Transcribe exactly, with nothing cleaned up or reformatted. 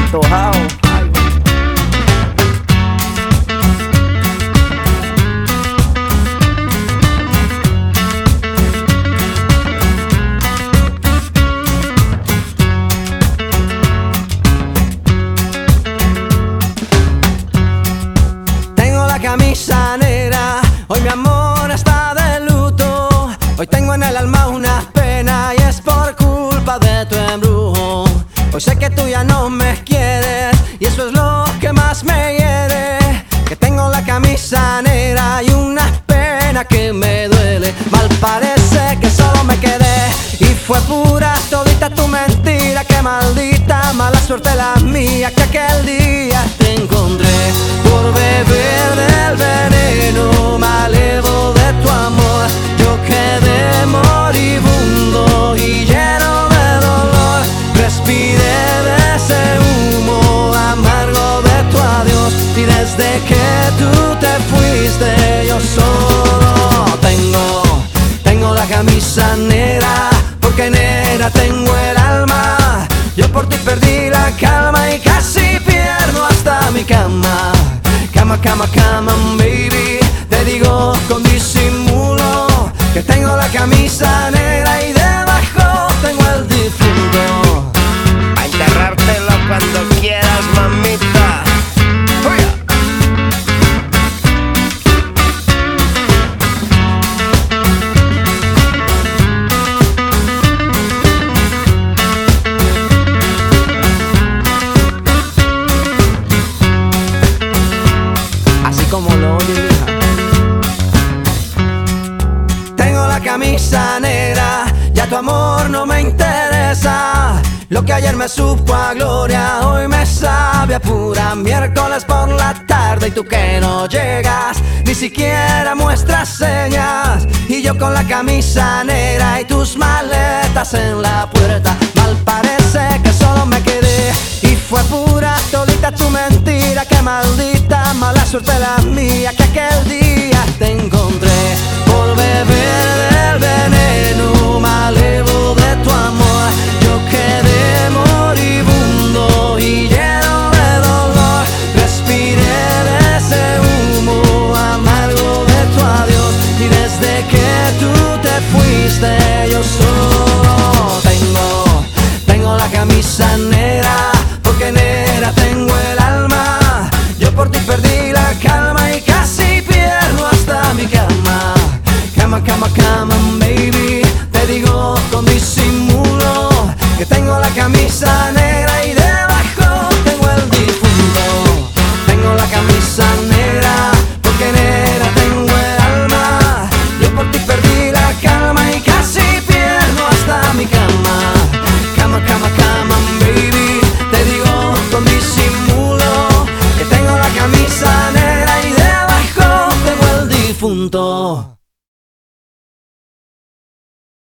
antojado. Tengo la camisa negra, hoy mi amor está de luto. Hoy tengo en el alma una pena y es por culpa de tu embrujo. Hoy sé que tú ya no me quieres y eso es lo que más me hiere. Que tengo la camisa negra y una pena que me duele. Mal parece que solo me quedé y fue pura todita tu mentira. Que maldita mala suerte la mía que aquel día te encontré por beber del veneno malevo de tu amor. Yo quedé moribundo y lleno de dolor. Respiré de ese humo amargo de tu adiós y desde que tú te fuiste yo solo tengo, tengo la camisa negra porque negra tengo el alma. Yo por ti perdí la calma y casi pierdo hasta mi cama. Cama, cama, cama, baby. Te digo con disimulo que tengo la camisa negra y debajo tengo el difunto. A enterrártelo cuando quieras, mamita. Como lo oye, hija. Tengo la camisa negra, ya tu amor no me interesa. Lo que ayer me supo a gloria, hoy me sabe a pura miércoles por la tarde. Y tú que no llegas, ni siquiera muestras señas. Y yo con la camisa negra y tus maletas en la puerta. Mal parece que solo me quedé y fue pura todita tu mentira. Que maldita mala suerte la mía que aquel día te encontré por beber del veneno malevo de tu amor. Yo quedé moribundo y lleno de dolor. Respiré de ese humo amargo de tu adiós y desde que tú te fuiste yo solo tengo, tengo la camisa negra porque negra tengo el alma. Yo por ti perdí la calma y casi pierdo hasta mi cama. Cama, cama, cama, baby. Te digo con disimulo que tengo la camisa negra y debajo tengo el difunto. Tengo la camisa negra porque negra tengo el alma. Yo por ti perdí la calma y casi pierdo hasta mi cama. Cama, cama, cama, baby. Te digo con disimulo que tengo la camisa negra y debajo tengo el difunto.